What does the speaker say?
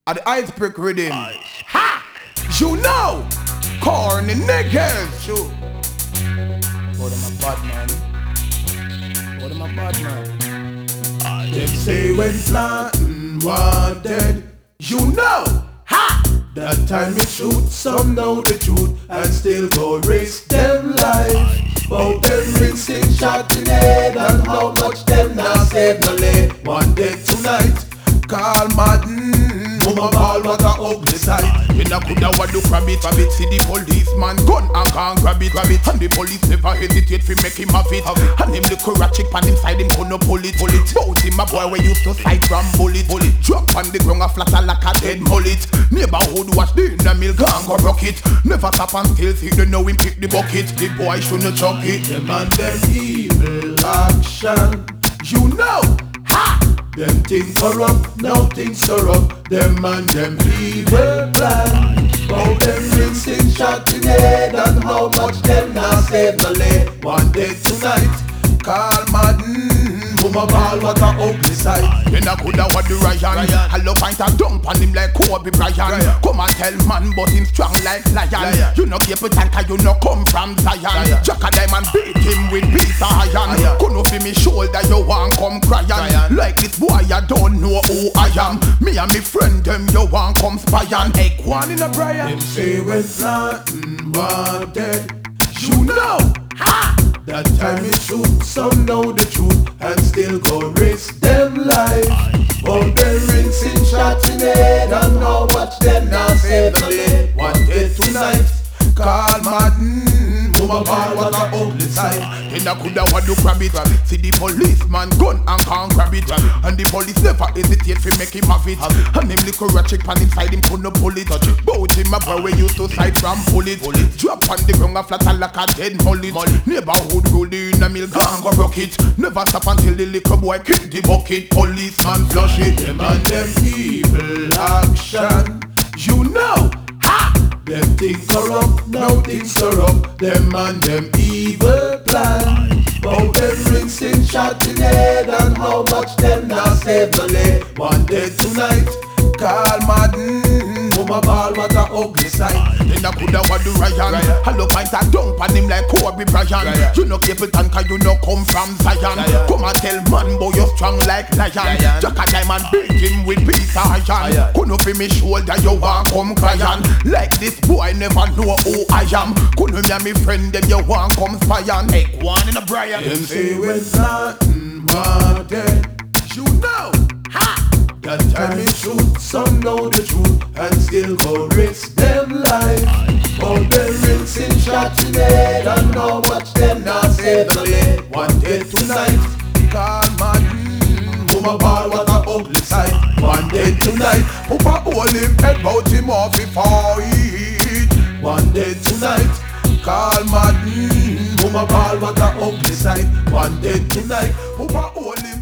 at the ice brick rhythm. Ha! You know, corny niggas. Sure. What am I bad man? What am I bad man? Them say when planting wanted, you know, ha! That time it shoot, some know the truth and still go risk them life. Bout them rinsing shot in head and how much them now save no lay. One day tonight, call Madden. Mama ball what a ugly sight. You know coulda want to grab it. See the policeman gun and can't grab it. And the police never hesitate fi make him have it. And him little ratchet pan inside him couldn't pull it. Bout him a boy we used to sight from bullet. Drop on the ground a flatter like a dead mullet. Neighborhood watch the inner mill gang go rocket. Never stop and still see they know him pick the bucket. The boy shouldn't chuck it. Them and them evil action. You know, ha! Them things corrupt, now things corrupt. Them and them evil plan. How them rinsing shot in head and how much them now save no lay. One day tonight, call Madden. Mama ball what a ugly sight. Then I coulda what the Ryan. Hello pint and dump on him like Kobe Bryant. Come and tell man but him strong like lion. You no keep it and you no come from Zion. Jack a diamond beat him with piece of iron. Couldn't feel me shoulder you want come crying. Like this boy I don't know who I am. Me and me friend them you want come spying. Egg one in a Brian. Them say when planting wanted. You know, ha! That time it shoot, some know the truth and still go risk them life. All them rinsing shots in head and how much them now save no lay. One day tonight, call Madden. Mama ball what a ugly sight. Then I coulda want to grab it. See the policeman gun and can't grab it. And the police never hesitate fi make him have it. And him little ratchet pan inside him couldn't pull it. Bout him a boy we used to sight from bullet. Drop on the ground a flatter like a dead mullet. Neighborhood rule the inner mill gang go rocket. Never stop until the little boy kick the bucket. Policeman flush it. Them and them evil action. You know, ha! Them things corrupt, now things corrupt. Them and them evil plan. Bout them rinsing shot in head and how much them now save no lay. One day tonight, call Madden. Mama ball what a ugly sight. Then I coulda want the Ryan. Hello pint and dump on him like Kobe Bryant. You no keep it and you no come from Zion. Come and tell man boy you strong like lion. Jack a diamond beat him with piece of iron. Couldn't feel me shoulder you want come crying. Like this boy never know who I am. Couldn't me and me friend them you want come spying. Egg one in a Brian. Them say when planting wanted. You know, ha! That time it shoot, some know the truth and still go risk them life. All them rinsing shots in head and how much them now save no lay. One day tonight, call Madden. Mama ball what a ugly sight. One day tonight, Papa hold him head bout him off before he eat. One day tonight, call Madden. Mama ball what a ugly sight. One day tonight, Papa hold him